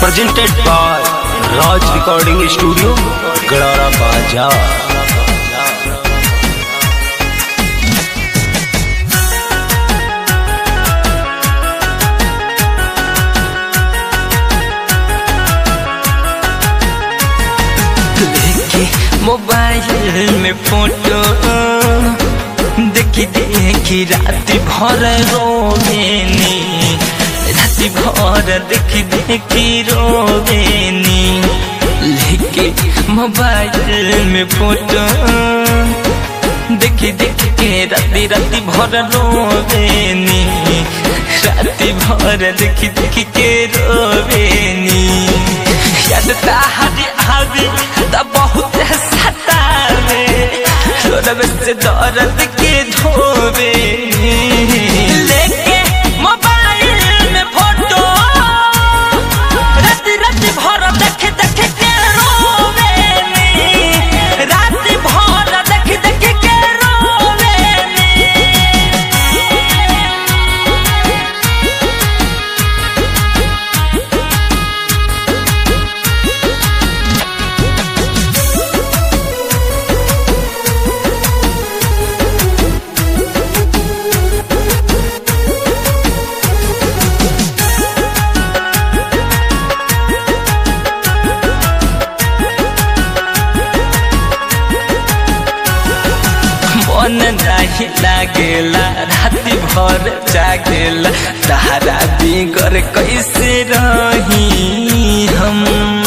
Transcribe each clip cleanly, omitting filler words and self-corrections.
presented by Raj Recording Studio, Gadara Baja. Mobile में photo देखी देखी रात भर रोवेनी, रात भर देखी देखी रोवेनी। लेके मोबाइल में फोटो देखी देखी के रात भर रोवेनी, रात भर देखी देखी के रोवेनी। याद ताहरी आवी त बहुत सतावे, रोवे से दर्द के धोवे। लेके मोबाइल में फोटो रात भर देख देख के रोवेनी, रात भर देख देख के रोवेनी। मन नहीं लागेला रात भर जागेला, तारा बिगर कैसे रही हम।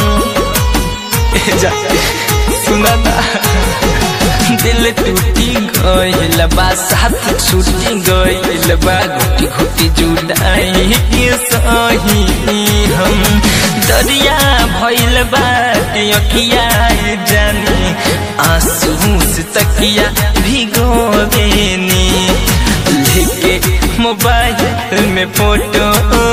सुना ना दिल टूटी गइल बा, साथ छूटी गइल बा, घुटी घुटी जुदाई के सही हम। दरिया भइल बा अखिया जानी, आंसू से तकिया भिगोवेनी। लेके मोबाइल में फोटो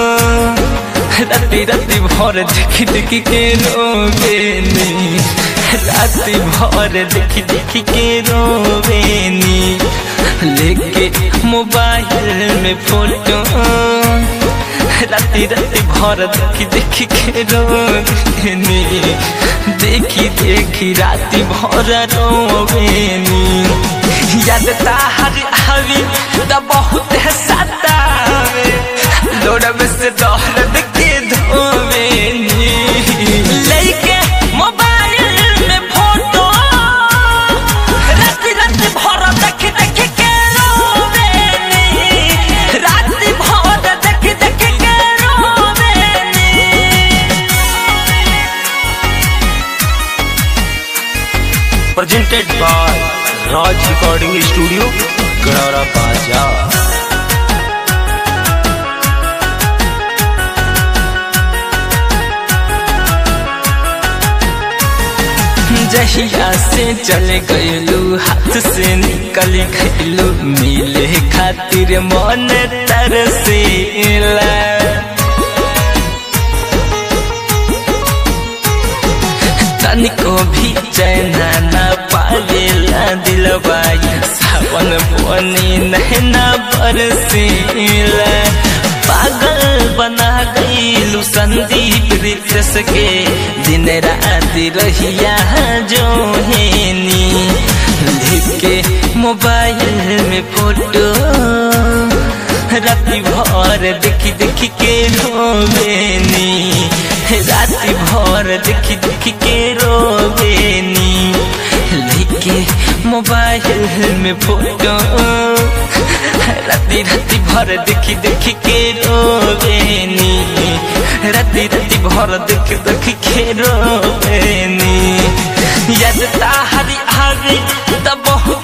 राती भर देखी देखी के रोवेनी, राती भर देखी देखी के रोवेनी। लेके मोबाइल में फोटो राती भर देखी देखी के रोवेनी, देखी देखी राती भर रोवेनी। याद ताहरी आवी त बहुत सतावे, लोड़वे से दर्द के धोवेनी। लेके मोबाइल में फोटो रात भर देख देख के रोवेनी, रात भर देख देख के रोवेनी। Presented by Raj Recording Studio, Gadara Baja. जहिया से चले गयलू, हाथ से निकल गयलू, मिले खातिर मन तरसेला। तनिको भी चैना ना पावेला दिलवा, सावन बनी नैना बरसेला। पागल बना गईलू संदीप रितेश के, दिन रात रहिया जो हेनी। लेके मोबाइल में फोटो राती भर देखी देखी के रोवेनी, राती भर देखी देखी के रोवेनी। लेके मोबाइल में फोटो राती भर देखी देखी के रोवेनी, राती भर देख देख के रोवेनी। याद ताहरी आवी त बहुत